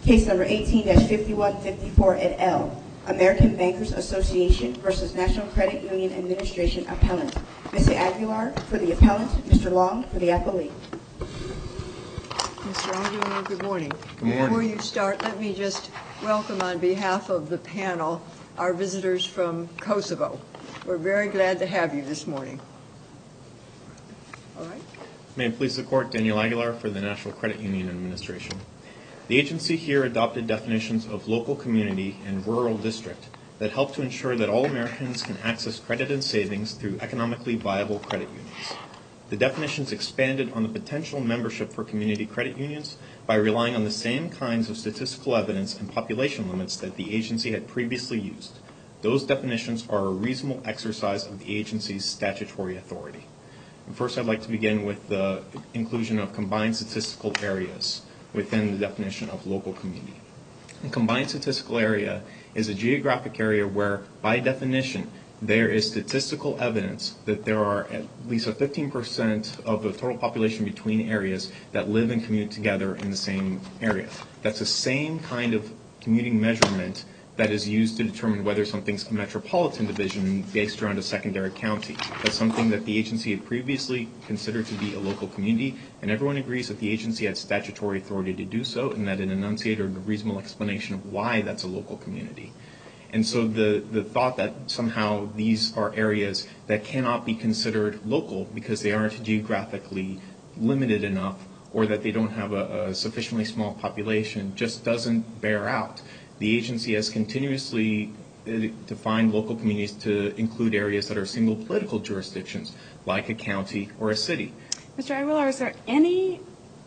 Case number 18-5154 et al. American Bankers Association versus National Credit Union Administration Appellant. Mr. Aguilar for the appellant, Mr. Long for the appellee. Mr. Aguilar, good morning. Good morning. Before you start, let me just welcome on behalf of the panel our visitors from Kosovo. We're very glad to have you this morning. All right. May it please the Court, Daniel Aguilar for the National Credit Union Administration. The agency here adopted definitions of local community and rural district that help to ensure that all Americans can access credit and savings through economically viable credit unions. The definitions expanded on the potential membership for community credit unions by relying on the same kinds of statistical evidence and population limits that the agency had previously used. Those definitions are a reasonable exercise of the agency's statutory authority. And first, I'd like to begin with the inclusion of combined statistical areas within the definition of local community. A combined statistical area is a geographic area where, by definition, there is statistical evidence that there are at least 15% of the total population between areas that live and commute together in the same area. That's the same kind of commuting measurement that is used to determine whether something's a metropolitan division based around a secondary county. That's something that the agency had previously considered to be a local community, and everyone agrees that the agency had statutory authority to do so and that it enunciated a reasonable explanation of why that's a local community. And so the thought that somehow these are areas that cannot be considered local because they aren't geographically limited enough or that they don't have a sufficiently small population just doesn't bear out. The agency has continuously defined local communities to include areas that are single political jurisdictions, like a county or a city. Mr. Aguilar, is there any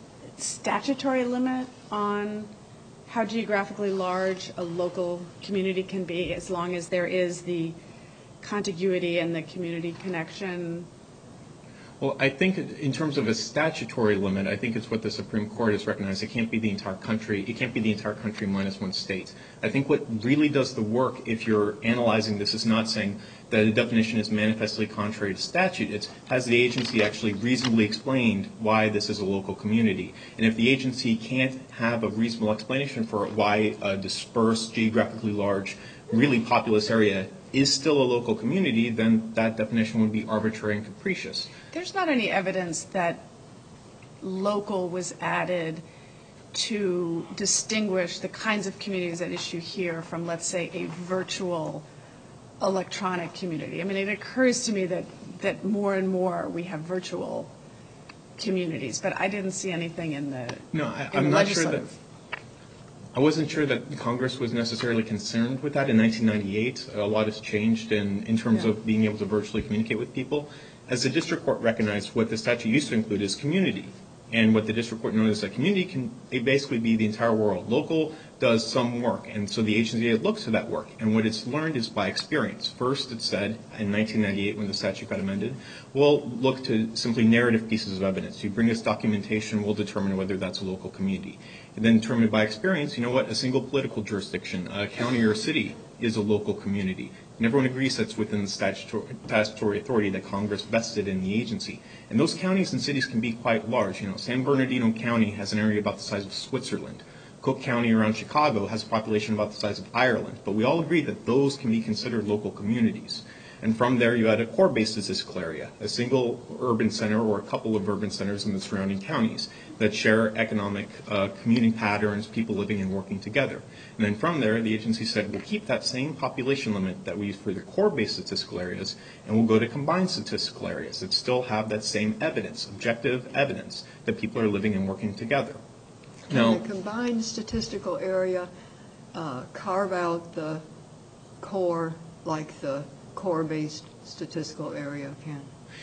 statutory limit on how geographically large a local community can be as long as there is the contiguity and the community connection? Well, I think in terms of a statutory limit, I think it's what the Supreme Court has recognized. It can't be the entire country. It can't be the entire country minus one state. I think what really does the work, if you're analyzing this, is not saying that a definition is manifestly contrary to statute. It's has the agency actually reasonably explained why this is a local community. And if the agency can't have a reasonable explanation for why a dispersed, geographically large, really populous area is still a local community, then that definition would be arbitrary and capricious. There's not any evidence that local was added to distinguish the kinds of communities at issue here from, let's say, a virtual electronic community. I mean, it occurs to me that more and more we have virtual communities, but I didn't see anything in the I'm not sure that. I wasn't sure that Congress was necessarily concerned with that in 1998. A lot has changed in terms of being able to virtually communicate with people. As the district court recognized, what the statute used to include is community. And what the district court noticed is that community can basically be the entire world. Local does some work, and so the agency looks to that work. And what it's learned is by experience. First, it said in 1998 when the statute got amended, we'll look to simply narrative pieces of evidence. You bring us documentation, we'll determine whether that's a local community. And then determined by experience, you know what, a single political jurisdiction, a county or a city is a local community. And everyone agrees that's within the statutory authority that Congress vested in the agency. And those counties and cities can be quite large. You know, San Bernardino County has an area about the size of Switzerland. Cook County around Chicago has a population about the size of Ireland. But we all agree that those can be considered local communities. And from there, you had a core-based statistical area, a single urban center or a couple of urban centers in the surrounding counties that share economic commuting patterns, people living and working together. And then from there, the agency said, we'll keep that same population limit that we use for the core-based statistical areas, and we'll go to combined statistical areas that still have that same evidence, objective evidence, that people are living and working together. Can the combined statistical area carve out the core like the core-based statistical area can?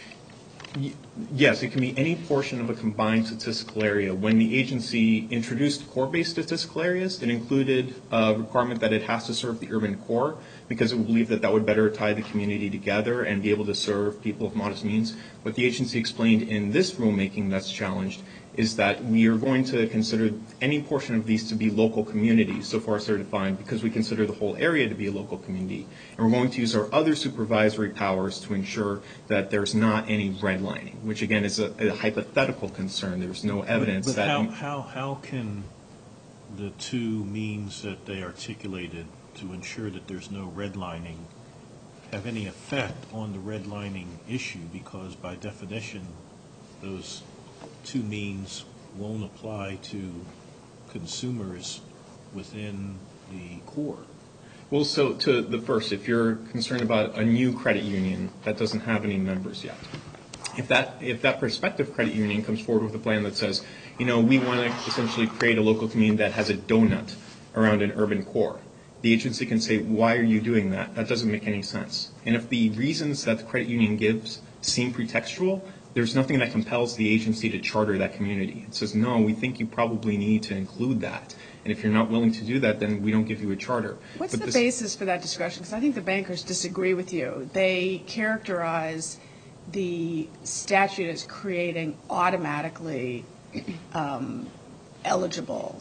Yes, it can be any portion of a combined statistical area. When the agency introduced core-based statistical areas, it included a requirement that it has to serve the urban core because it believed that that would better tie the community together and be able to serve people of modest means. What the agency explained in this rulemaking that's challenged is that we are going to consider any portion of these to be local communities, so far as they're defined, because we consider the whole area to be a local community. And we're going to use our other supervisory powers to ensure that there's not any redlining, which again is a hypothetical concern. There's no evidence but that... how can the two means that they articulated to ensure that there's no redlining have any effect on the redlining issue? Because by definition, those two means won't apply to consumers within the core. Well, so to the first, if you're concerned about a new credit union that doesn't have any members yet, if that prospective credit union comes forward with a plan that says, we want to essentially create a local community that has a donut around an urban core, the agency can say, why are you doing that? That doesn't make any sense. And if the reasons that the credit union gives seem pretextual, there's nothing that compels the agency to charter that community. It says, no, we think you probably need to include that. And if you're not willing to do that, then we don't give you a charter. What's the basis for that discussion? Because I think the bankers disagree with you. They characterize the statute as creating automatically eligible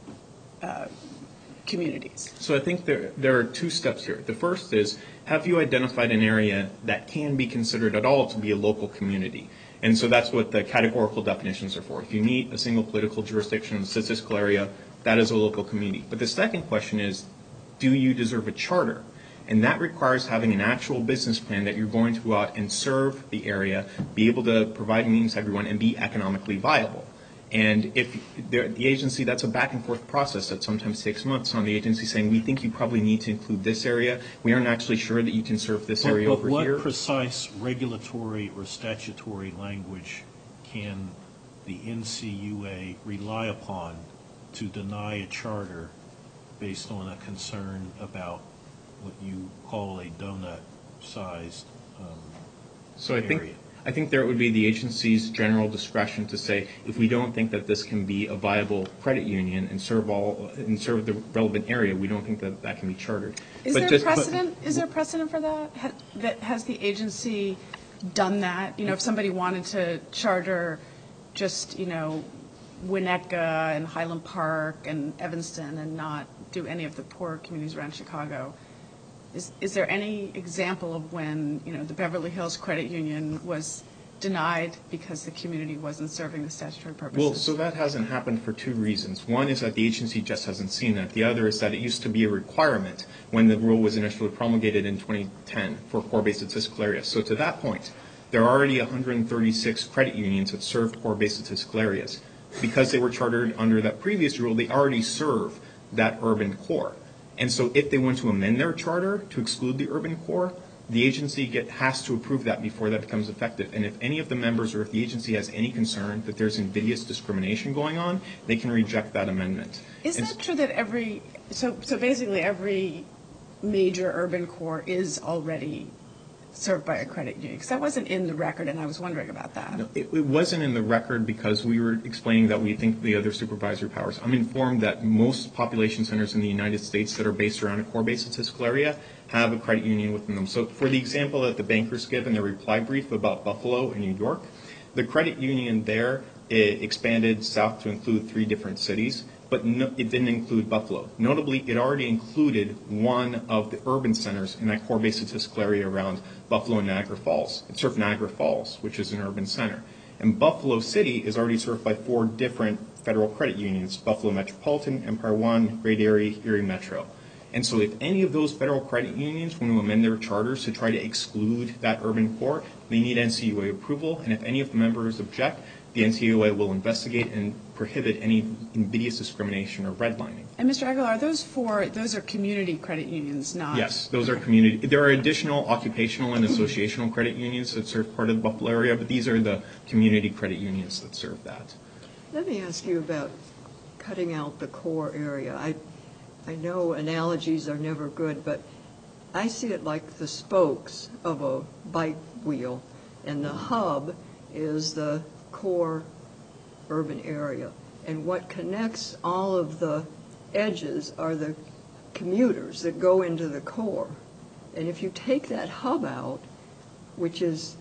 communities. So I think there are two steps here. The first is, have you identified an area that can be considered at all to be a local community? And so that's what the categorical definitions are for. If you meet a single political jurisdiction, statistical area, that is a local community. But the second question is, do you deserve a charter? And that requires having an actual business plan that you're going to go out and serve the area, be able to provide means to everyone, and be economically viable. And if the agency, that's a back and forth process that sometimes takes months on the agency saying, we think you probably need to include this area. We aren't actually sure that you can serve this area over here. But what precise regulatory or statutory language can the NCUA rely upon to deny a charter based on a concern about what you call a donut-sized area? I think there would be the agency's general discretion to say, if we don't think that this can be a viable credit union and serve the relevant area, we don't think that that can be chartered. Is there a precedent for that? Has the agency done that? If somebody wanted to charter just, Winnetka and Highland Park and Evanston and not do any of the poor communities around Chicago, is there any example of when, the Beverly Hills Credit Union was denied because the community wasn't serving the statutory purposes? Well, so that hasn't happened for two reasons. One is that the agency just hasn't seen that. The other is that it used to be a requirement when the rule was initially promulgated in 2010 for core-based statistical areas. So to that point, there are already 136 credit unions that serve core-based statistical areas. Because they were chartered under that previous rule, they already serve that urban core. And so if they want to amend their charter to exclude the urban core, the agency has to approve that before that becomes effective. And if any of the members or if the agency has any concern that there's invidious discrimination going on, they can reject that amendment. Is that true that so basically every major urban core is already served by a credit union? Because that wasn't in the record, and I was wondering about that. No, it wasn't in the record because we were explaining that we think the other supervisory powers. I'm informed that most population centers in the United States that are based around a core-based statistical area have a credit union within them. So for the example that the bankers give in their reply brief about Buffalo and New York, the credit union there expanded south to include 3 different cities, but it didn't include Buffalo. Notably, it already included one of the urban centers in that core-based statistical area around Buffalo and Niagara Falls. It served Niagara Falls, which is an urban center. And Buffalo City is already served by 4 different federal credit unions: Buffalo Metropolitan, Empire One, Great Erie Metro. And so if any of those federal credit unions want to amend their charters to try to exclude that urban core, they need NCUA approval. And if any of the members object, the NCUA will investigate and prohibit any invidious discrimination or redlining. And Mr. Aguilar, those are community credit unions, not... Yes, those are community. There are additional occupational and associational credit unions that serve part of the Buffalo area, but these are the community credit unions that serve that. Let me ask you about cutting out the core area. I know analogies are never good, but I see it like the spokes of a bike wheel, and the hub is the core urban area. And what connects all of the edges are the commuters that go into the core. And if you take that hub out, which is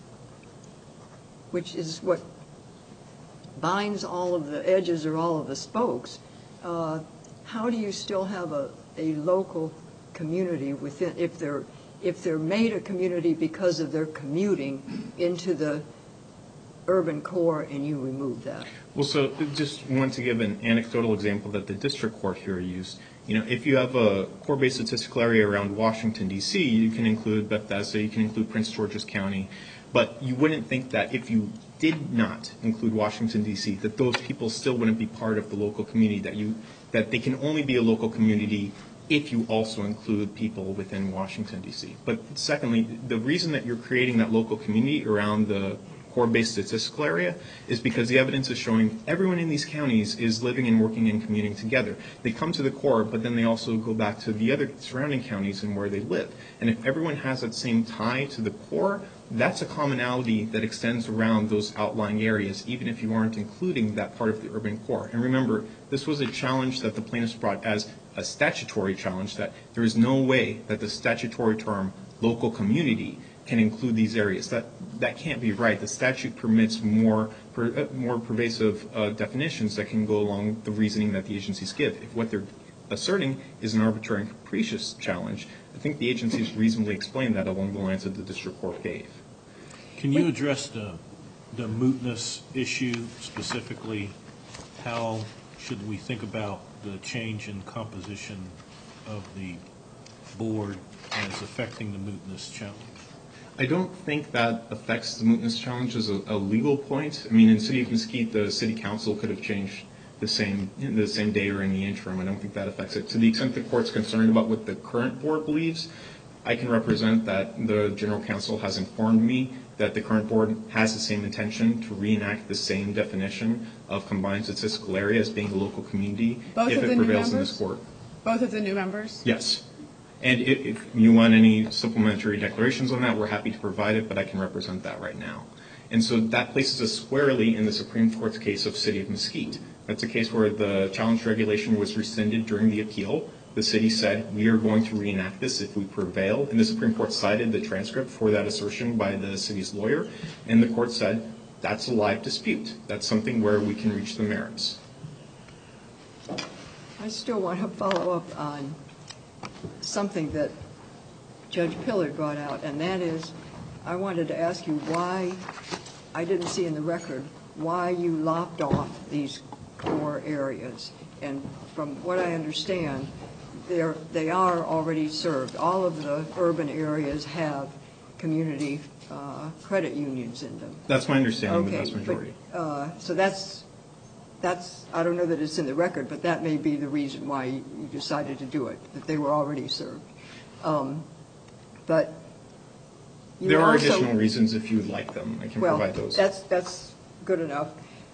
what binds all of the edges or all of the spokes, how do you still have a local community within, if they're made a community because of their commuting into the urban core and you remove that. Well, so just want to give an anecdotal example that the district court here used. If you have a core-based statistical area around Washington, D.C., you can include Bethesda, you can include Prince George's County, but you wouldn't think that if you did not include Washington, D.C., that those people still wouldn't be part of the local community, that they can only be a local community if you also include people within Washington, D.C. But secondly, the reason that you're creating that local community around the core-based statistical area is because the evidence is showing everyone in these counties is living and working and commuting together. They come to the core, but then they also go back to the other surrounding counties and where they live. And if everyone has that same tie to the core, that's a commonality that extends around those outlying areas, even if you aren't including that part of the urban core. And remember, this was a challenge that the plaintiffs brought as a statutory challenge, that there is no way that the statutory term local community can include these areas. That can't be right. The statute permits more pervasive definitions that can go along the reasoning that the agencies give. If what they're asserting is an arbitrary and capricious challenge, I think the agencies reasonably explained that along the lines that the district court gave. Can you address the mootness issue specifically? How should we think about the change in composition of the board as affecting the mootness challenge? I don't think that affects the mootness challenge as a legal point. I mean, in City of Mesquite, the city council could have changed the same day or in the interim. I don't think that affects it. To the extent the court's concerned about what the current board believes, I can represent that the general counsel has informed me that the current board has the same intention to reenact the same definition of combined statistical area as being a local community if it prevails in this court. Both of the new members? Yes. And if you want any supplementary declarations on that, we're happy to provide it, but I can represent that right now. And so that places us squarely in the Supreme Court's case of City of Mesquite. That's a case where the challenge regulation was rescinded during the appeal. The city said, we are going to reenact this if we prevail. And the Supreme Court cited the transcript for that assertion by the city's lawyer. And the court said, that's a live dispute. That's something where we can reach the merits. I still want to follow up on something that Judge Pillard brought out, and that is, I wanted to ask you why, I didn't see in the record, why you lopped off these core areas. And from what I understand, they are already served. All of the urban areas have community credit unions in them. That's my understanding, the vast majority. So that's, I don't know that it's in the record, but that may be the reason why you decided to do it, that they were already served. But there are additional reasons if you would like them. I can provide those. That's good enough.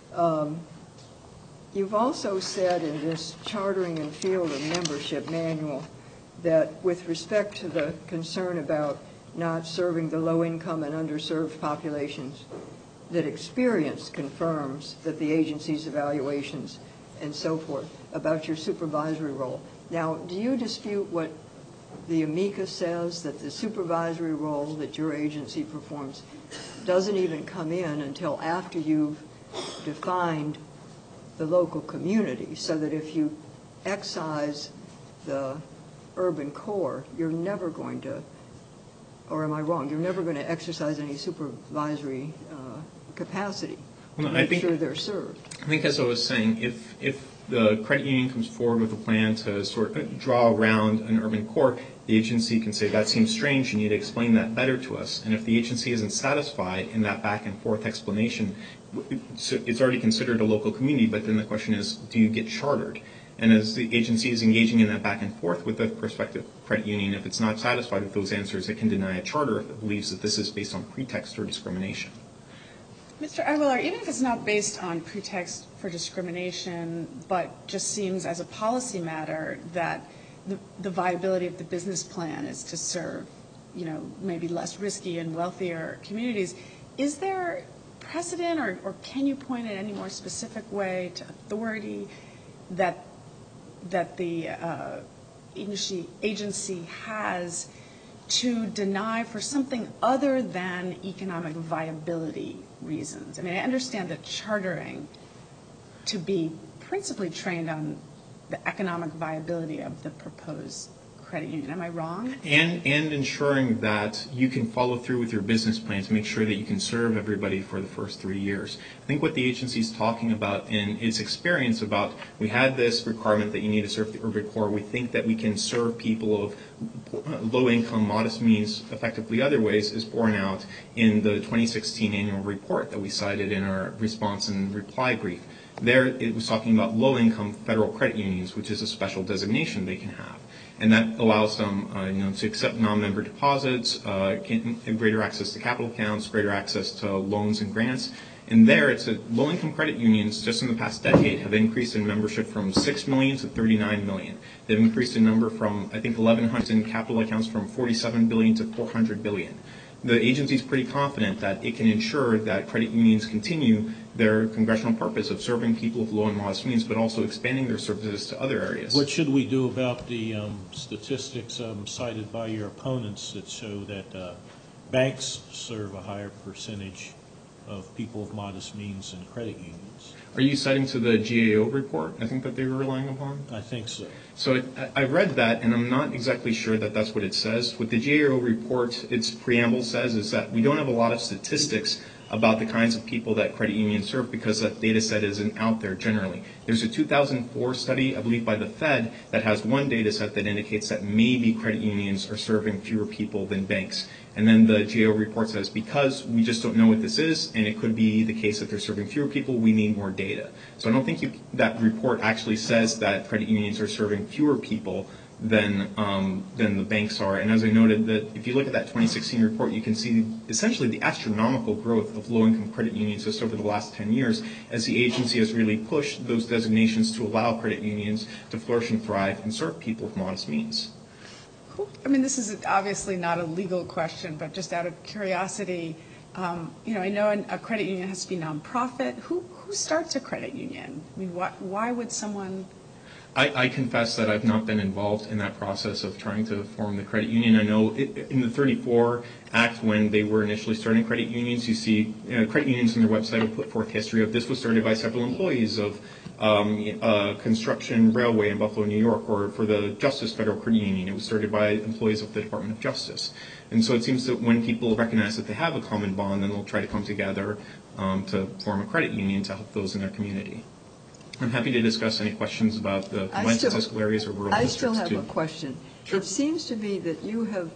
You've also said in this chartering and field of membership manual that with respect to the concern about not serving the low-income and underserved populations, that experience confirms that the agency's evaluations and so forth about your supervisory role. Now, do you dispute what the amicus says, that the supervisory role that your agency performs doesn't even come in until after you've defined the local community, so that if you excise the urban core, you're never going to, or am I wrong, you're never going to exercise any supervisory capacity to make sure they're served? I think, as I was saying, if the credit union comes forward with a plan to sort of draw around an urban core, the agency can say, that seems strange, you need to explain that better to us. And if the agency isn't satisfied in that back and forth explanation, it's already considered a local community, but then the question is, do you get chartered? And as the agency is engaging in that back and forth with the prospective credit union, if it's not satisfied with those answers, it can deny a charter if it believes that this is based on pretext or discrimination. Mr. Aguilar, even if it's not based on pretext for discrimination, but just seems as a policy matter that the viability of the business plan is to serve, maybe less risky and wealthier communities, is there precedent or can you point in any more specific way to authority that the agency has to deny for something other than economic viability reasons? I mean, I understand that chartering to be principally trained on the economic viability of the proposed credit union. Am I wrong? And ensuring that you can follow through with your business plan to make sure that you can serve everybody for the first 3 years. I think what the agency is talking about in its experience about, we had this requirement that you need to serve the urban core. We think that we can serve people of low income, modest means effectively other ways is borne out in the 2016 annual report that we cited in our response and reply brief. There it was talking about low income federal credit unions, which is a special designation they can have. And that allows them to accept non-member deposits, greater access to capital accounts, greater access to loans and grants. And there, it's low-income credit unions just in the past decade have increased in membership from 6 million to 39 million. They've increased in number from, I think, 1,100 in capital accounts from 47 billion to 400 billion. The agency is pretty confident that it can ensure that credit unions continue their congressional purpose of serving people with low and modest means, but also expanding their services to other areas. What should we do about the statistics cited by your opponents that show that banks serve a higher percentage of people of modest means than credit unions? Are you citing to the GAO report, I think, that they were relying upon? I think so. So I read that, and I'm not exactly sure that that's what it says. What the GAO report, its preamble says, is that we don't have a lot of statistics about the kinds of people that credit unions serve because that data set isn't out there generally. There's a 2004 study, I believe by the Fed, that has one data set that indicates that maybe credit unions are serving fewer people than banks. And then the GAO report says because we just don't know what this is, and it could be the case that they're serving fewer people, we need more data. So I don't think that report actually says that credit unions are serving fewer people than the banks are. And as I noted, that if you look at that 2016 report, you can see essentially the astronomical growth of low-income credit unions just over the last 10 years as the agency has really pushed those designations to allow credit unions to flourish and thrive and serve people with modest means. I mean, this is obviously not a legal question, but just out of curiosity, I know a credit union has to be nonprofit. Who starts a credit union? I mean, why would someone? I confess that I've not been involved in that process of trying to form the credit union. I know in the 34 Act, when they were initially starting credit unions, you see credit unions on their website will put forth history of this was started by several employees of construction railway in Buffalo, New York, or for the Justice Federal Credit Union, it was started by employees of the Department of Justice. And so it seems that when people recognize that they have a common bond, then they'll try to come together to form a credit union to help those in their community. I'm happy to discuss any questions about the combined statistical areas or rural districts, too. I still have a question. Sure. It seems to me that you have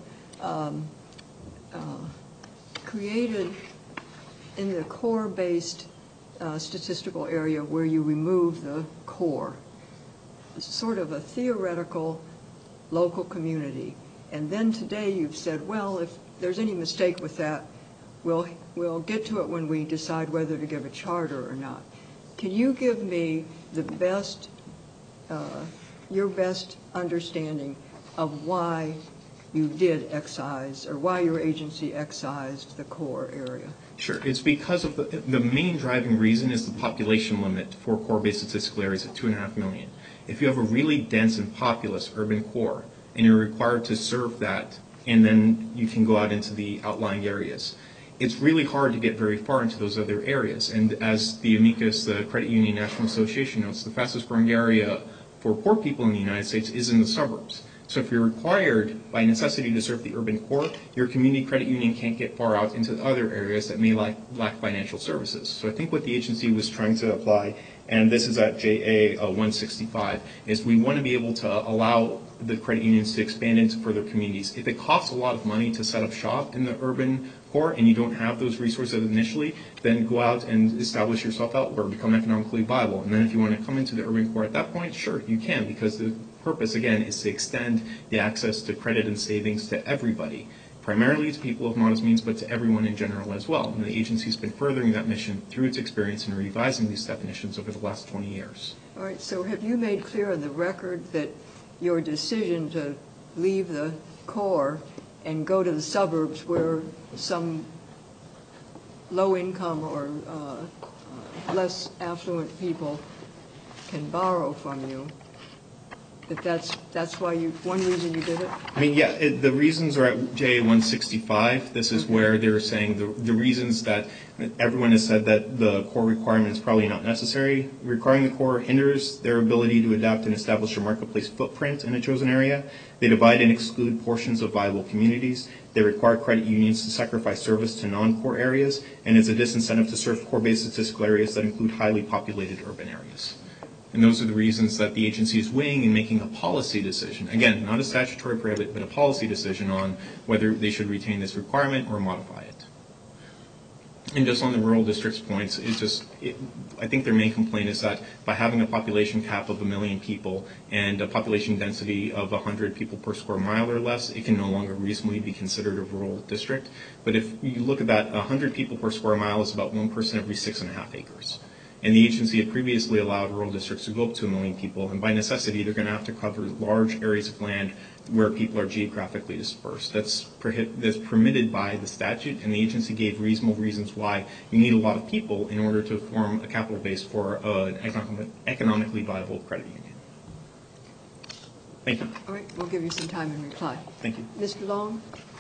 created in the core-based statistical area where you remove the core, sort of a theoretical local community. And then today you've said, well, if there's any mistake with that, we'll get to it when we decide whether to give a charter or not. Can you give me the best, your best understanding of why you did excise, or why your agency excised the core area? Sure. It's because of the main driving reason is the population limit for core-based statistical areas at 2.5 million. If you have a really dense and populous urban core, and you're required to serve that, and then you can go out into the outlying areas, it's really hard to get very far into those other areas. And as the amicus, the Credit Union National Association notes, the fastest growing area for poor people in the United States is in the suburbs. So if you're required by necessity to serve the urban core, your community credit union can't get far out into other areas that may lack financial services. So I think what the agency was trying to apply, and this is at JA 165, is we want to be able to allow the credit unions to expand into further communities. If it costs a lot of money to set up shop in the urban core and you don't have those resources initially, then go out and establish yourself out where become economically viable. And then if you want to come into the urban core at that point, sure, you can, because the purpose, again, is to extend the access to credit and savings to everybody, primarily to people of modest means, but to everyone in general as well. And the agency's been furthering that mission through its experience in revising these definitions over the last 20 years. All right, so have you made clear on the record that your decision to leave the core and go to the suburbs where some low-income or less affluent people can borrow from you That's why one reason you did it? I mean, yeah, the reasons are at JA 165. This is where they're saying the reasons that everyone has said that the core requirement is probably not necessary. Requiring the core hinders their ability to adapt and establish a marketplace footprint in a chosen area. They divide and exclude portions of viable communities. They require credit unions to sacrifice service to non-core areas, and it's a disincentive to serve core-based statistical areas that include highly populated urban areas. And those are the reasons that the agency is weighing and making a policy decision. Again, not a statutory prohibit, but a policy decision on whether they should retain this requirement or modify it. And just on the rural districts points, I think their main complaint is that by having a population cap of 1 million people and a population density of 100 people per square mile or less, it can no longer reasonably be considered a rural district. But if you look at that, 100 people per square mile is about 1 person every 6.5 acres. And the agency had previously allowed rural districts to go up to 1 million people, and by necessity, they're going to have to cover large areas of land where people are geographically dispersed. That's permitted by the statute, and the agency gave reasonable reasons why you need a lot of people in order to form a capital base for an economically viable credit union. Thank you. All right, we'll give you some time in reply. Thank you. Mr. Long?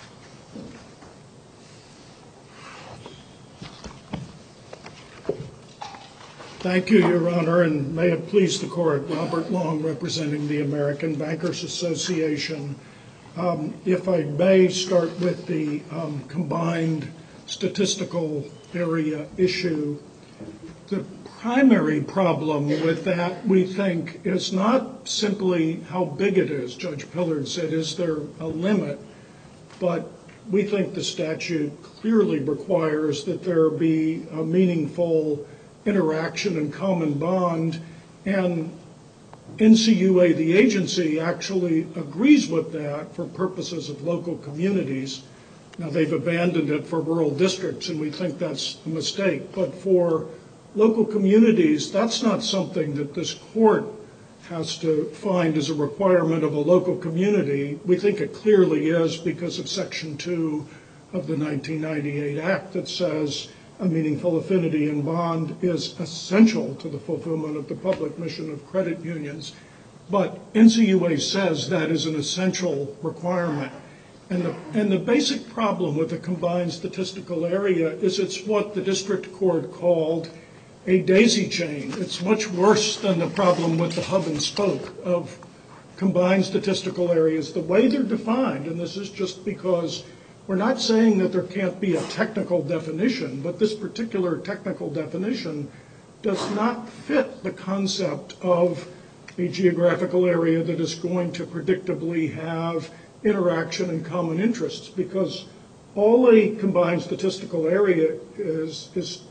Thank you, Your Honor, and may it please the Court, Robert Long representing the American Bankers Association. If I may start with the combined statistical area issue, the primary problem with that, we think, is not simply how big it is. Judge Pillard said, is there a limit? But we think the statute clearly requires that there be a meaningful interaction and common bond, and NCUA, the agency, actually agrees with that for purposes of local communities. Now, they've abandoned it for rural districts, and we think that's a mistake. But for local communities, that's not something that this court has to find as a requirement of a local community. We think it clearly is because of Section 2 of the 1998 Act that says a meaningful affinity and bond is essential to the fulfillment of the public mission of credit unions. But NCUA says that is an essential requirement. And the basic problem with the combined statistical area is it's what the district court called a daisy chain. It's much worse than the problem with the hub and spoke of combined statistical areas. The way they're defined, and this is just because we're not saying that there can't be a technical definition, but this particular technical definition does not fit the concept of a geographical area that is going to predictably have interaction and common interests, because all a combined statistical area is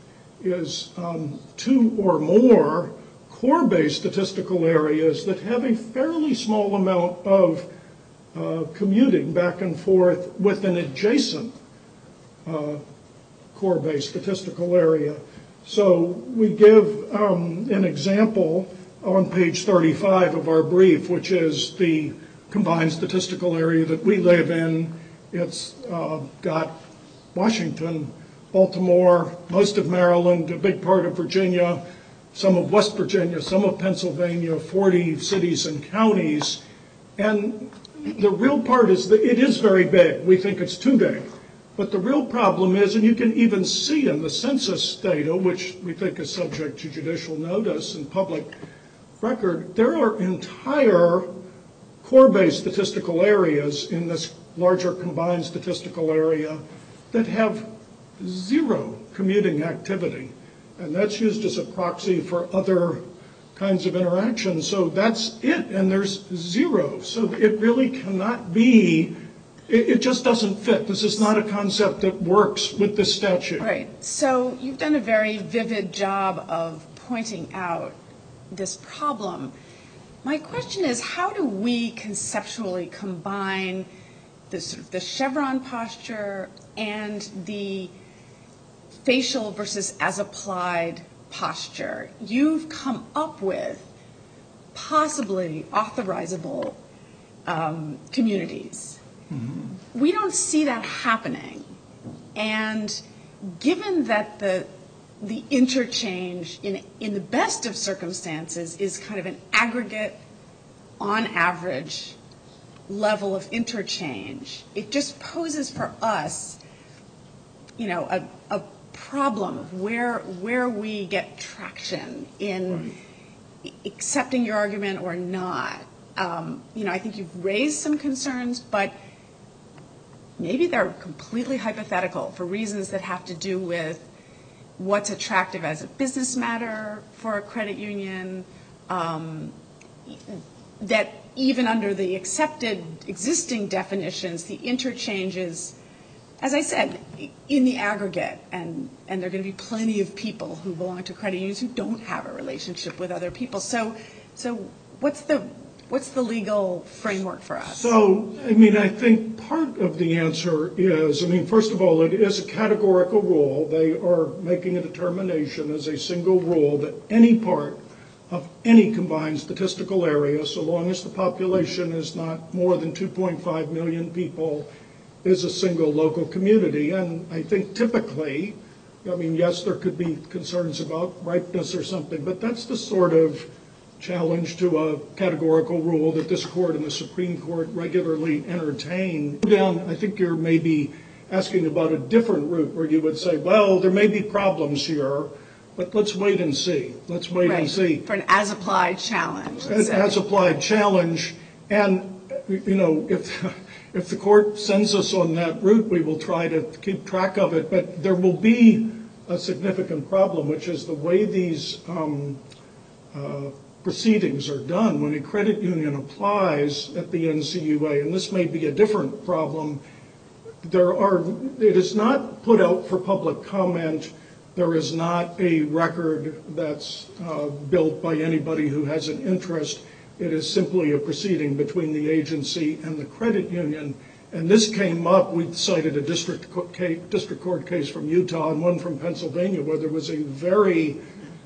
two or more core-based statistical areas that have a fairly small amount of commuting back and forth with an adjacent core-based statistical area. So we give an example on page 35 of our brief, which is the combined statistical area that we live in. It's got Washington, Baltimore, most of Maryland, a big part of Virginia, some of West Virginia, some of Pennsylvania, 40 cities and counties. And the real part is that it is very big. We think it's too big. But the real problem is, and you can even see in the census data, which we think is subject to judicial notice and public record, there are entire core-based statistical areas in this larger combined statistical area that have zero commuting activity. And that's used as a proxy for other kinds of interactions. So that's it, and there's zero. So it really cannot be, it just doesn't fit. This is not a concept that works with this statute. Right. So you've done a very vivid job of pointing out this problem. My question is, how do we conceptually combine the chevron posture and the facial versus as applied posture? You've come up with possibly authorizable communities. Mm-hmm. We don't see that happening. And given that the interchange in the best of circumstances is kind of an aggregate on average level of interchange, it just poses for us, a problem of where we get traction in accepting your argument or not. I think you've raised some concerns, but maybe they're completely hypothetical for reasons that have to do with what's attractive as a business matter for a credit union, that even under the accepted existing definitions, the interchanges, as I said, in the aggregate, and there are going to be plenty of people who belong to credit unions who don't have a relationship with other people. So what's the legal framework for us? So, I think part of the answer is, first of all, it is a categorical rule. They are making a determination as a single rule that any part of any combined statistical area, so long as the population is not more than 2.5 million people, is a single local community. And I think typically, yes, there could be concerns about ripeness or something, but that's the sort of challenge to a categorical rule that this court and the Supreme Court regularly entertain. I think you're maybe asking about a different route where you would say, well, there may be problems here, but let's wait and see. Let's wait and see. For an as-applied challenge. An as-applied challenge. And, if the court sends us on that route, we will try to keep track of it. But there will be a significant problem, which is the way these proceedings are done. When a credit union applies at the NCUA, and this may be a different problem, it is not put out for public comment. There is not a record that's built by anybody who has an interest. It is simply a proceeding between the agency and the credit union. And this came up, we cited a district court case from Utah and one from Pennsylvania where there was a very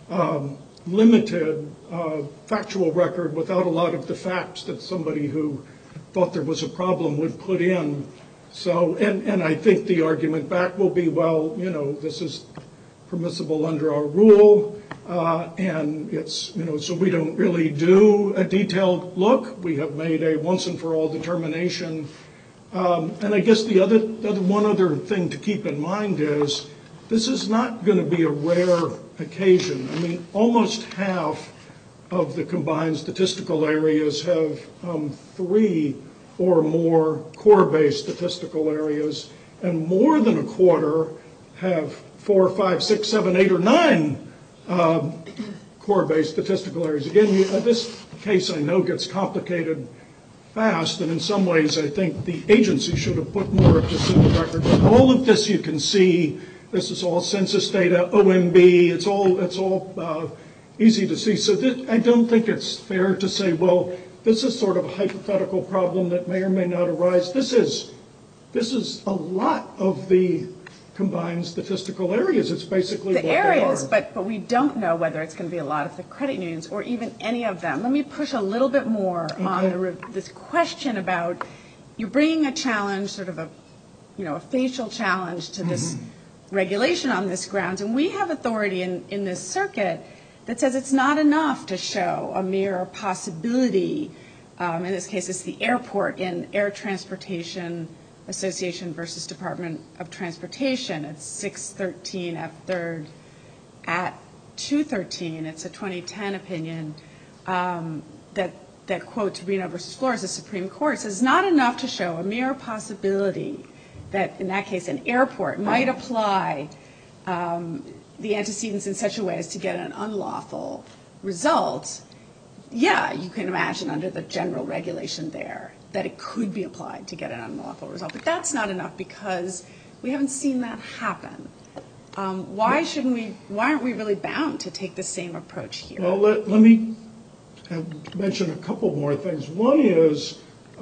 limited factual record without a lot of the facts that somebody who thought there was a problem would put in. So, and I think the argument back will be, well, this is permissible under our rule, and it's, so we don't really do a detailed look. We have made a once and for all determination. And I guess the one other thing to keep in mind is this is not going to be a rare occasion. Almost half of the combined statistical areas have 3 or more core-based statistical areas, and more than a quarter have 4, 5, 6, 7, 8, or 9 core-based statistical areas. Again, this case I know gets complicated fast, and in some ways I think the agency should have put more of this in the record. But all of this you can see. This is all census data, OMB. It's all easy to see. So I don't think it's fair to say, well, this is sort of a hypothetical problem that may or may not arise. This is a lot of the combined statistical areas. It's basically the what areas, they are. but we don't know whether it's going to be a lot of the credit unions or even any of them. Let me push a little bit more on this question about you're bringing a challenge, sort of a facial challenge to this regulation on this grounds, and we have authority in this circuit that says it's not enough to show a mere possibility. In this case, it's the airport in Air Transportation Association versus Department of Transportation. It's 613 F. 3rd at 213. It's a 2010 opinion that quotes Reno versus Flores, the Supreme Court. It says it's not enough to show a mere possibility that, in that case, an airport might apply the antecedents in such a way as to get an unlawful result. Yeah, you can imagine under the general regulation there that it could be applied to get an unlawful result. But that's not enough because we haven't seen that happen. Why aren't we really bound to take the same approach here? Well, let me mention a couple more things. One is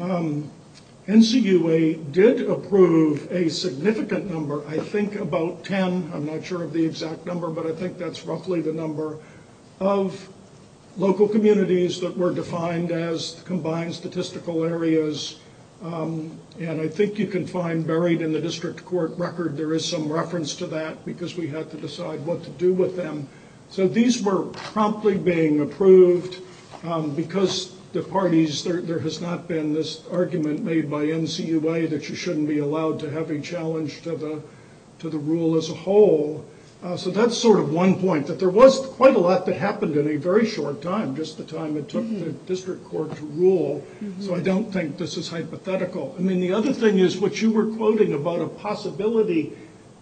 NCUA did approve a significant number, I think about 10, I'm not sure of the exact number, but I think that's roughly the number, of local communities that were defined as combined statistical areas. And I think you can find buried in the district court record there is some reference to that because we had to decide what to do with them. So these were promptly being approved because the parties, there has not been this argument made by NCUA that you shouldn't be allowed to have a challenge to the rule as a whole. So that's sort of one point, that there was quite a lot that happened in a very short time, just the time it took the district court to rule. So I don't think this is hypothetical. I mean, the other thing is what you were quoting about a possibility,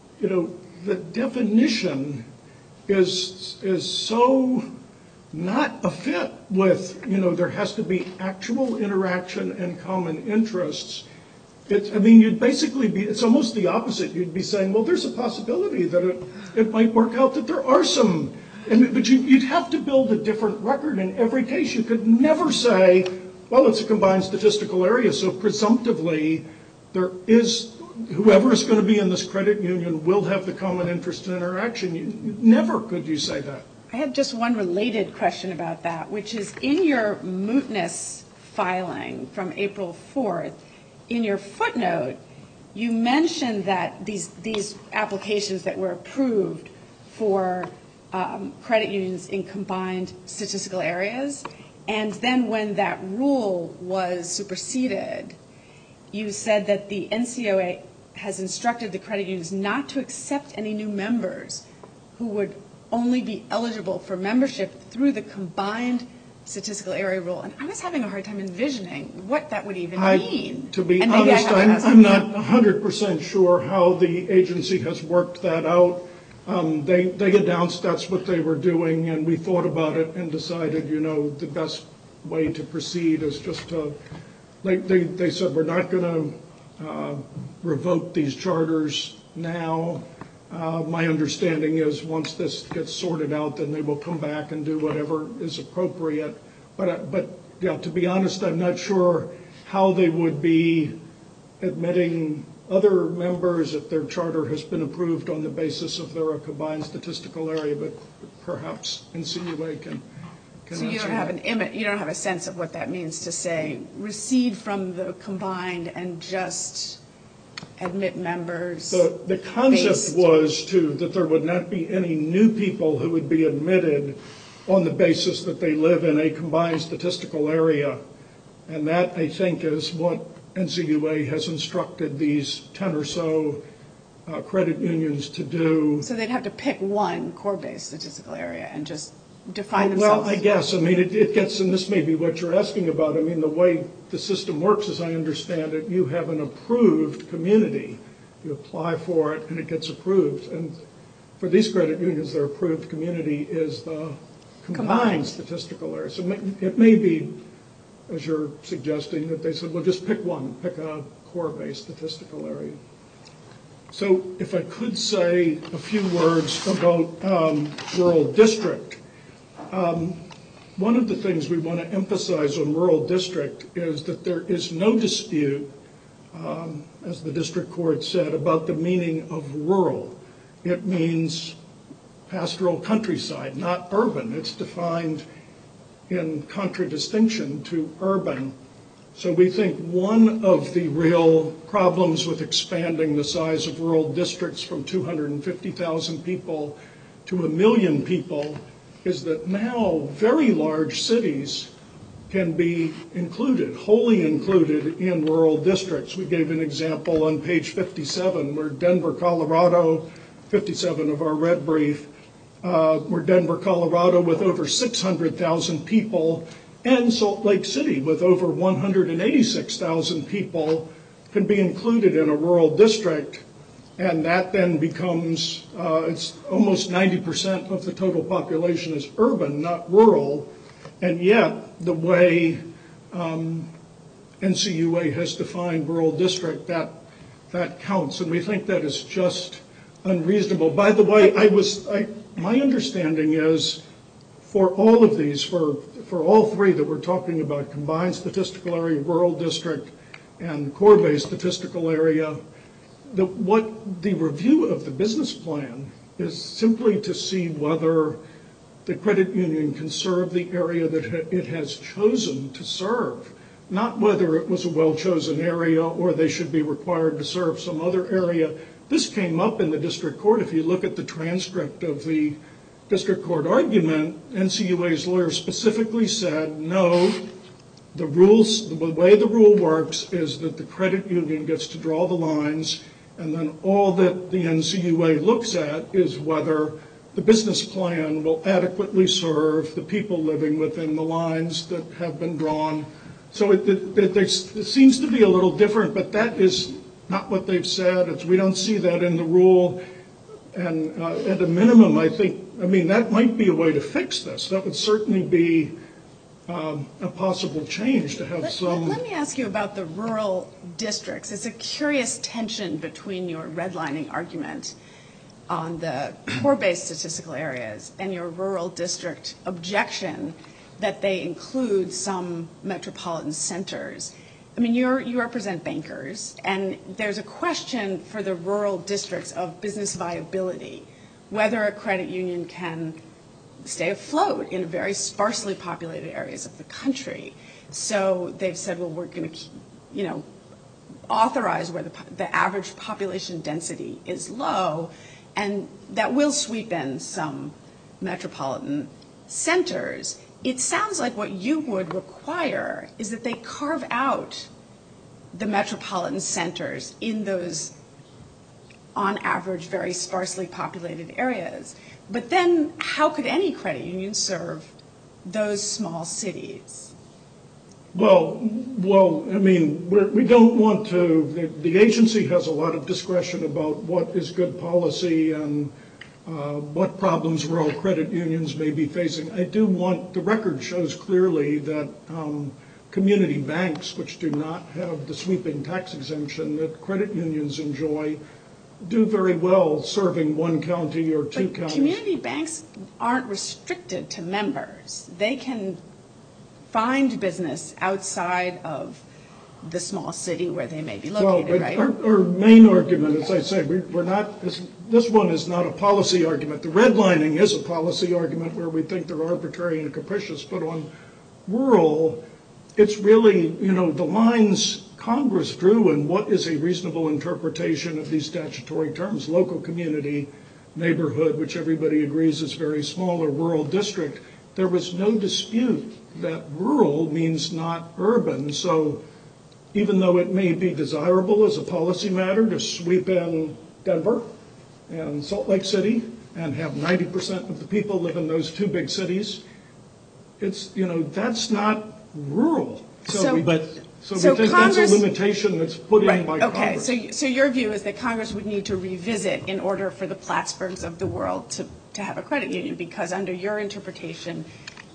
the definition is so not a fit with, there has to be actual interaction and common interests. You'd basically be, it's almost the opposite. You'd be saying, well, there's a possibility that it might work out that there are some, but you'd have to build a different record in every case. You could never say, well, it's a combined statistical area, so presumptively there is, whoever is going to be in this credit union will have the common interest and interaction. Never could you say that. I had just one related question about that, which is in your mootness filing from April 4th, in your footnote, you mentioned that these applications that were approved for credit unions in combined statistical areas, and then when that rule was superseded, you said that the NCOA has instructed the credit unions not to accept any new members who would only be eligible for membership through the combined statistical area rule. And I was having a hard time envisioning what that would even mean. To be honest, I'm not 100% sure how the agency has worked that out. They announced that's what they were doing, and we thought about it and decided, the best way to proceed is just to, they said we're not going to revoke these charters now. My understanding is once this gets sorted out, then they will come back and do whatever is appropriate. But yeah, to be honest, I'm not sure how they would be admitting other members if their charter has been approved on the basis of their combined statistical area, but perhaps NCUA can So you don't have an image, you don't have a sense of what that means to say recede from the combined and just admit members. The concept was, too, that there would not be any new people who would be admitted on the basis that they live in a combined statistical area. And that, I think, is what NCUA has instructed these 10 or so credit unions to do. So they'd have to pick one core-based statistical area and just define themselves. Well, I guess. I mean, it gets, and this may be what you're asking about. I mean, the way the system works, as I understand it, you have an approved community. You apply for it, and it gets approved. And for these credit unions, their approved community is the combined statistical area. So it may be, as you're suggesting, that they said, well, just pick one, pick a core-based statistical area. So if I could say a few words about rural district. One of the things we want to emphasize on rural district is that there is no dispute, as the district court said, about the meaning of rural. It means pastoral countryside, not urban. It's defined in contradistinction to urban. So we think one of the real problems with expanding the size of rural districts from 250,000 people to 1 million people is that now very large cities can be included, wholly included in rural districts. We gave an example on page 57 where Denver, Colorado, 57 of our red brief, where Denver, Colorado with over 600,000 people and Salt Lake City with over 186,000 people can be included in a rural district. And that then becomes, it's almost 90% of the total population is urban, not rural. And yet, the way NCUA has defined rural district, that counts. And we think that is just unreasonable. By the way, my understanding is for all of these, for all three that we're talking about, combined statistical area, rural district, and core-based statistical area, what the review of the business plan is simply to see whether the credit union can serve the area that it has chosen to serve, not whether it was a well-chosen area or they should be required to serve some other area. This came up in the district court. If you look at the transcript of the district court argument, NCUA's lawyer specifically said, no, The way the rule works is that the credit union gets to draw the lines, and then all that the NCUA looks at is whether the business plan will adequately serve the people living within the lines that have been drawn. So it seems to be a little different, but that is not what they've said. We don't see that in the rule. And at a minimum, I mean, that might be a way to fix this. That would certainly be a possible change to have some. Let me ask you about the rural districts. It's a curious tension between your redlining argument on the core-based statistical areas and your rural district objection that they include some metropolitan centers. I mean, you represent bankers, and there's a question for the rural districts of business viability, whether a credit union can stay afloat in very sparsely populated areas of the country. So they've said, well, we're going to, authorize where the average population density is low, and that will sweep in some metropolitan centers. It sounds like what you would require is that they carve out the metropolitan centers in those, on average, very sparsely populated areas. But then how could any credit union serve those small cities? Well, I mean, we don't want to, the agency has a lot of discretion about what is good policy and what problems rural credit unions may be facing. The record shows clearly that community banks, which do not have the sweeping tax exemption that credit unions enjoy, do very well serving one county or two counties. But community banks aren't restricted to members. They can find business outside of the small city where they may be located, right? Our main argument, as I say, this one is not a policy argument. The redlining is a policy argument where we think they're arbitrary and capricious, but on rural, it's really, the lines Congress drew and what is a reasonable interpretation of these statutory terms, local community, neighborhood, which everybody agrees is very small, or rural district. There was no dispute that rural means not urban. So even though it may be desirable as a policy matter to sweep in Denver and Salt Lake City and have 90% of the people live in those two big cities, it's, that's not rural. So we think that's a limitation that's put in by Congress. Okay, so your view is that Congress would need to revisit in order for the Plattsburghs of the world to have a credit union, because under your interpretation,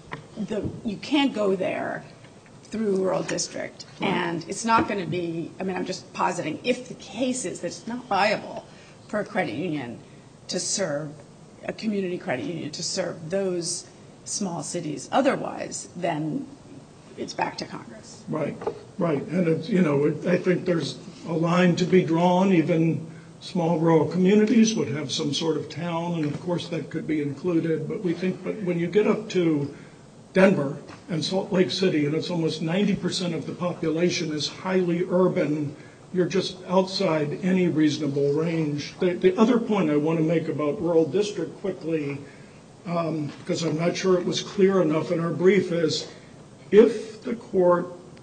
you can't go there through rural district, and it's not going to be, I'm just positing, if the case is that it's not viable for a credit union to serve, a community credit union to serve those small cities otherwise, then it's back to Congress. Right. And it's, I think there's a line to be drawn. Even small rural communities would have some sort of town, and of course that could be included. But we think, when you get up to Denver and Salt Lake City, and it's almost 90% of the population is highly urban, you're just outside any reasonable range. The other point I want to make about rural district quickly, because I'm not sure it was clear enough in our brief, is if the court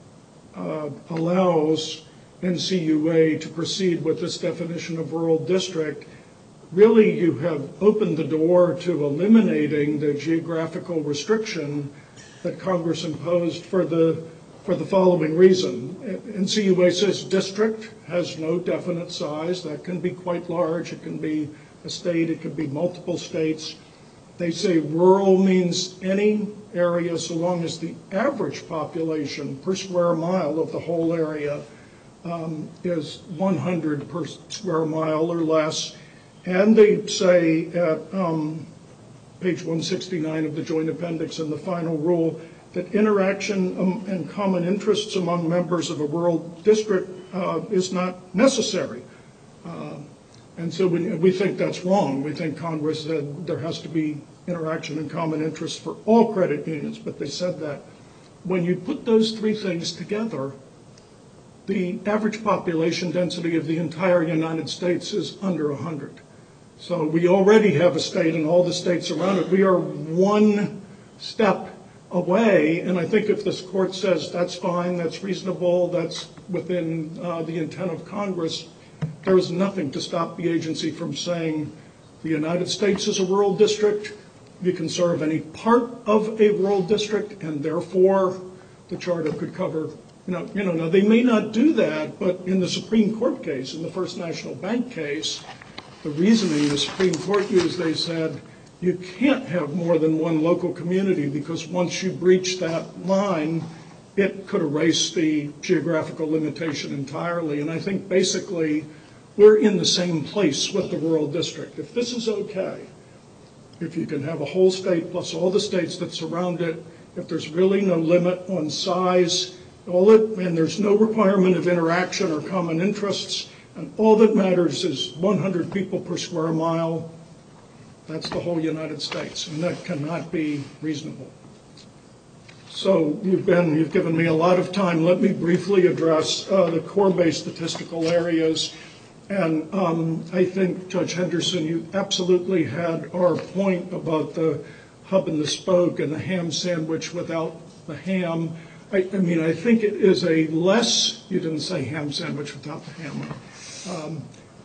allows NCUA to proceed with this definition of rural district, really you have opened the door to eliminating the geographical restriction that Congress imposed for the following reason. NCUA says district has no definite size. That can be quite large. It can be a state. It can be multiple states. They say rural means any area so long as the average population per square mile of the whole area is 100 per square mile or less. And they say at page 169 of the Joint Appendix in the final rule that interaction and common interests among members of a rural district is not necessary. And so we think that's wrong. We think Congress said there has to be interaction and common interests for all credit unions, but they said that. When you put those three things together, the average population density of the entire United States is under 100. So we already have a state and all the states around it. We are one step away. And I think if this court says that's fine, that's reasonable, that's within the intent of Congress, there is nothing to stop the agency from saying the United States is a rural district. You can serve any part of a rural district, and therefore the charter could cover. Now, they may not do that, but in the Supreme Court case, in the First National Bank case, the reasoning the Supreme Court used, they said, you can't have more than one local community because once you breach that line, it could erase the geographical limitation entirely. And I think basically we're in the same place with the rural district. If this is okay, if you can have a whole state plus all the states that surround it, if there's really no limit on size, and there's no requirement of interaction or common interests, and all that matters is 100 people per square mile, that's the whole United States, and that cannot be reasonable. So you've given me a lot of time. Let me briefly address the core-based statistical areas. And I think, Judge Henderson, you absolutely had our point about the hub and the spoke and the ham sandwich without the ham. I think it is a less, you didn't say ham sandwich without the ham,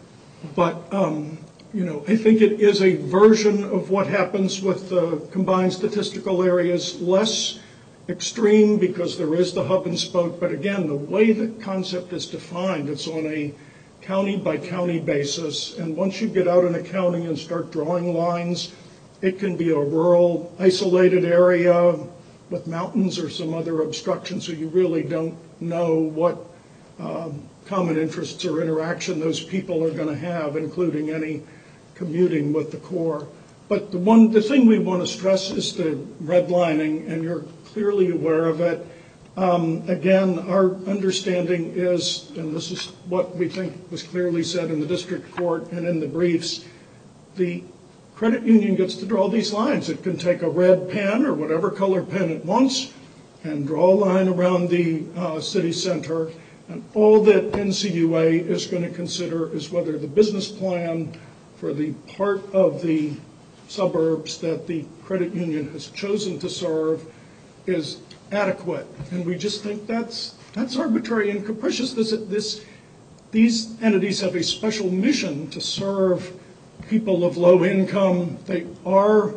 I think it is a version of what happens with the combined statistical areas, less extreme because there is the hub and spoke, but again, the way the concept is defined, it's on a county-by-county basis, and once you get out in a county and start drawing lines, it can be a rural, isolated area with mountains or some other obstruction, so you really don't know what common interests or interaction those people are going to have, including any commuting with the core. But the thing we want to stress is the redlining, and you're clearly aware of it. Again, our understanding is, and this is what we think was clearly said in the district court and in the briefs, the credit union gets to draw these lines. It can take a red pen or whatever color pen it wants and draw a line around the city center, and all that NCUA is going to consider is whether the business plan for the part of the suburbs that the credit union has chosen to serve is adequate. And we just think that's arbitrary and capricious. These entities have a special mission to serve people of low income. They are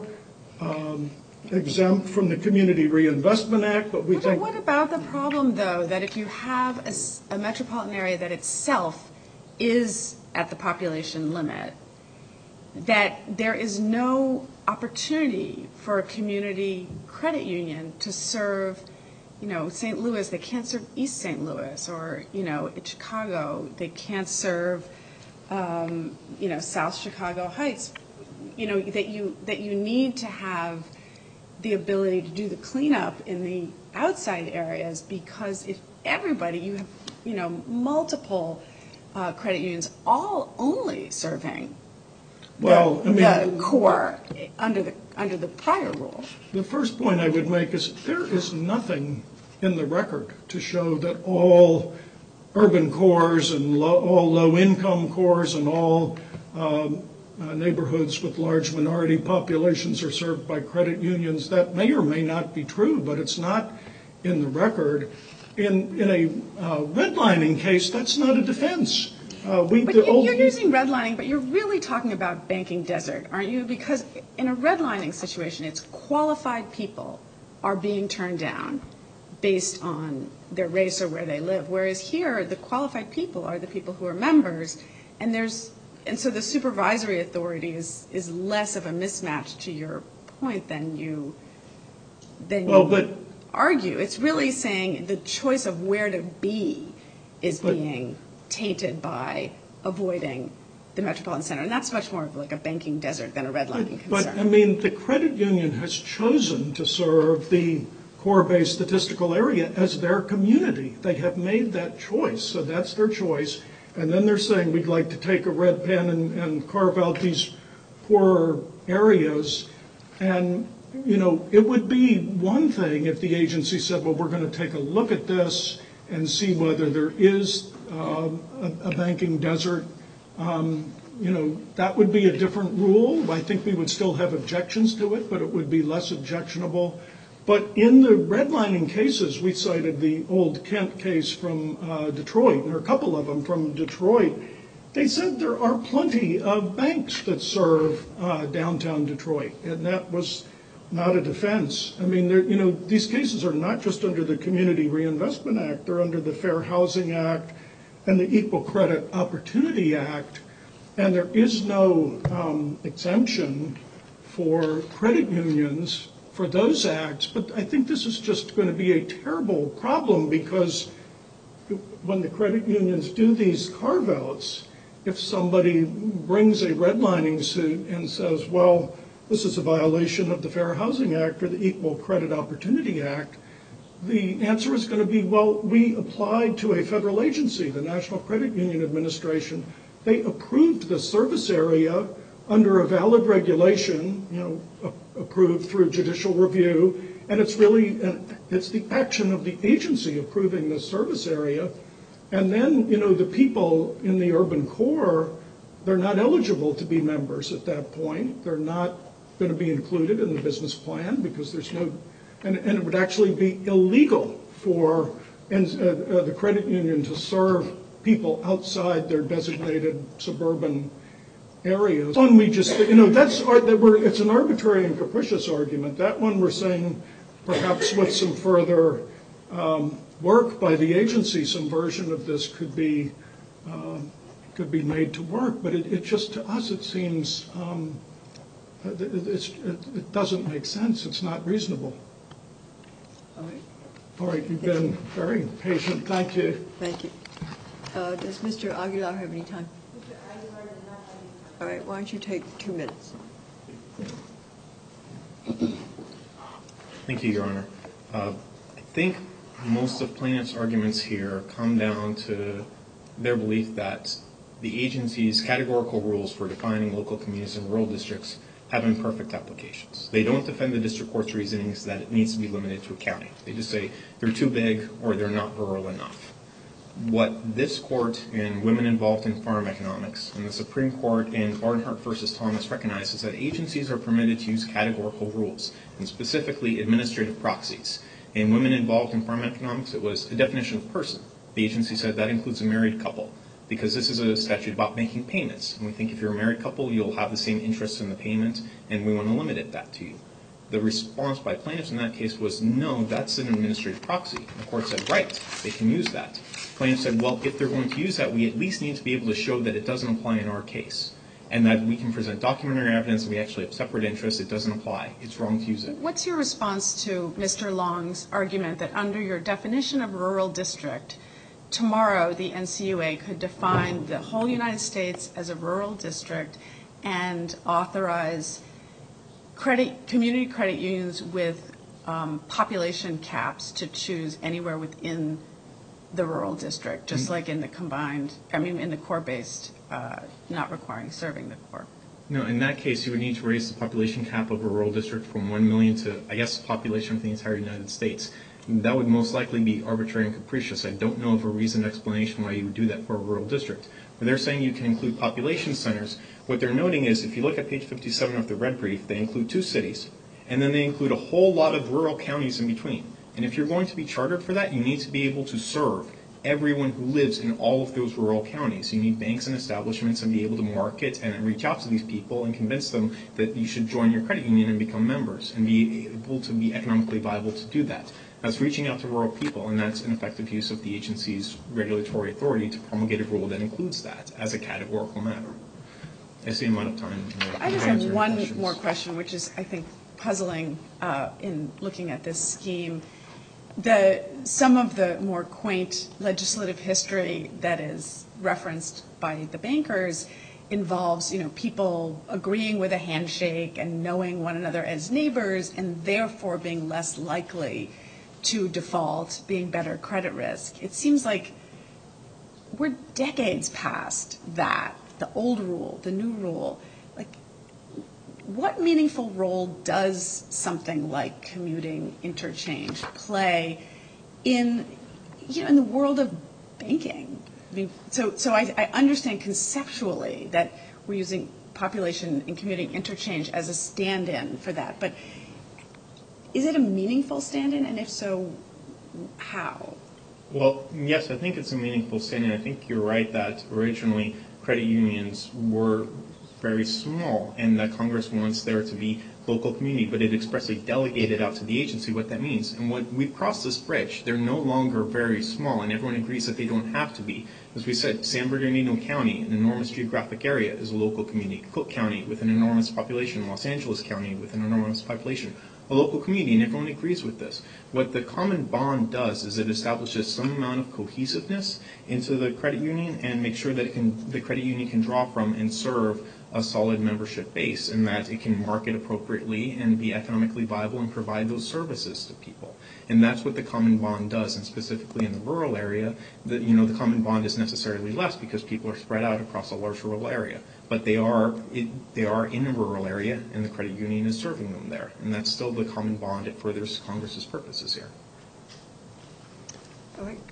exempt from the Community Reinvestment Act, but we think... What about the problem, though, that if you have a metropolitan area that itself is at the population limit, that there is no opportunity for a community credit union to serve, St. Louis, they can't serve East St. Louis, or, in Chicago, they can't serve, South Chicago Heights, that you need to have the ability to do the cleanup in the outside areas, because if everybody, you have, multiple credit unions all only serving the core under the prior rule. The first point I would make is there is nothing in the record to show that all urban cores and all low-income cores and all neighborhoods with large minority populations are served by credit unions. That may or may not be true, but it's not in the record. In a redlining case, that's not a defense. You're using redlining, but you're really talking about banking desert, aren't you? Because in a redlining situation, it's qualified people are being turned down based on their race or where they live. Whereas here, the qualified people are the people who are members, and so the supervisory authority is less of a mismatch to your point than you argue. It's really saying the choice of where to be is being tainted by avoiding the metropolitan center. And that's much more of like a banking desert than a redlining concern. But, the credit union has chosen to serve the core-based statistical area as their community. They have made that choice, so that's their choice. And then they're saying we'd like to take a red pen and carve out these poorer areas. And, it would be one thing if the agency said, well, we're going to take a look at this and see whether there is a banking desert. That would be a different rule. I think we would still have objections to it, but it would be less objectionable. But in the redlining cases, we cited the old Kent case from Detroit, or a couple of them from Detroit. They said there are plenty of banks that serve downtown Detroit, and that was not a defense. I mean, these cases are not just under the Community Reinvestment Act, they're under the Fair Housing Act and the Equal Credit Opportunity Act, and there is no exemption for credit unions for those acts. But I think this is just going to be a terrible problem, because when the credit unions do these carve-outs, if somebody brings a redlining suit and says, well, this is a violation of the Fair Housing Act or the Equal Credit Opportunity Act, the answer is going to be, well, we applied to a federal agency, the National Credit Union Administration. They approved the service area under a valid regulation, approved through judicial review, and it's the action of the agency approving the service area. And then, the people in the urban core, they're not eligible to be members at that point. They're not going to be included in the business plan because there's no, and it would actually be illegal for the credit union to serve people outside their designated suburban areas. One we just, it's an arbitrary and capricious argument. That one we're saying perhaps with some further work by the agency, some version of this could be made to work. But it just, to us, it seems it doesn't make sense. It's not reasonable. All right, you've been very patient. Thank you. Thank you. Does Mr. Aguilar have any time? Mr. Aguilar does not have any time. All right, why don't you take 2 minutes? Thank you, Your Honor. I think most of plaintiffs' arguments here come down to their belief that the agency's categorical rules for defining local communities and rural districts have imperfect applications. They don't defend the district court's reasonings that it needs to be limited to a county. They just say they're too big or they're not rural enough. What this court in Women Involved in Farm Economics and the Supreme Court in Barnhart v. Thomas recognizes that agencies are permitted to use categorical rules, and specifically administrative proxies. In Women Involved in Farm Economics, it was a definition of person. The agency said that includes a married couple, because this is a statute about making payments. And we think if you're a married couple, you'll have the same interest in the payment, and we want to limit that to you. The response by plaintiffs in that case was, no, that's an administrative proxy. And the court said, right, they can use that. Plaintiffs said, well, if they're going to use that, we at least need to be able to show that it doesn't apply in our case, and that we can present documentary evidence that we actually have separate interests. It doesn't apply. It's wrong to use it. What's your response to Mr. Long's argument that under your definition of rural district, tomorrow the NCUA could define the whole United States as a rural district and authorize community credit unions with population caps to choose anywhere within the rural district, just like in the in the core-based, not requiring serving the core? No, in that case, you would need to raise the population cap of a rural district from 1 million to, I guess, the population of the entire United States. That would most likely be arbitrary and capricious. I don't know of a reasoned explanation why you would do that for a rural district. When they're saying you can include population centers, what they're noting is, if you look at page 57 of the red brief, they include 2 cities, and then they include a whole lot of rural counties in between. And if you're going to be chartered for that, you need to be able to serve everyone who lives in all of those rural counties. You need banks and establishments and be able to market and reach out to these people and convince them that you should join your credit union and become members and be able to be economically viable to do that. That's reaching out to rural people, and that's an effective use of the agency's regulatory authority to promulgate a rule that includes that as a categorical matter. I see I'm out of time. I just have one more question, which is, I think, puzzling in looking at this scheme. Some of the more quaint legislative history that is referenced by the bankers involves, people agreeing with a handshake and knowing one another as neighbors and therefore being less likely to default, being better credit risk. It seems like we're decades past that, the old rule, the new rule. Like, what meaningful role does something like commuting interchange play in the world of banking? I mean, so I understand conceptually that we're using population and commuting interchange as a stand-in for that, but is it a meaningful stand-in, and if so, how? Well, yes, I think it's a meaningful stand-in. I think you're right that originally credit unions were very small and that Congress wants there to be local community, but it expressly delegated out to the agency what that means. And when we've crossed this bridge, they're no longer very small, and everyone agrees that they don't have to be. As we said, San Bernardino County, an enormous geographic area, is a local community. Cook County, with an enormous population. Los Angeles County, with an enormous population. A local community, and everyone agrees with this. What the common bond does is it establishes some amount of cohesiveness into the credit union and make sure that the credit union can draw from and serve a solid membership base, and that it can market appropriately and be economically viable and provide those services to people. And that's what the common bond does. And specifically in the rural area, the common bond is necessarily less because people are spread out across a large rural area. But they are in a rural area, and the credit union is serving them there. And that's still the common bond. It furthers Congress's purposes here. All right.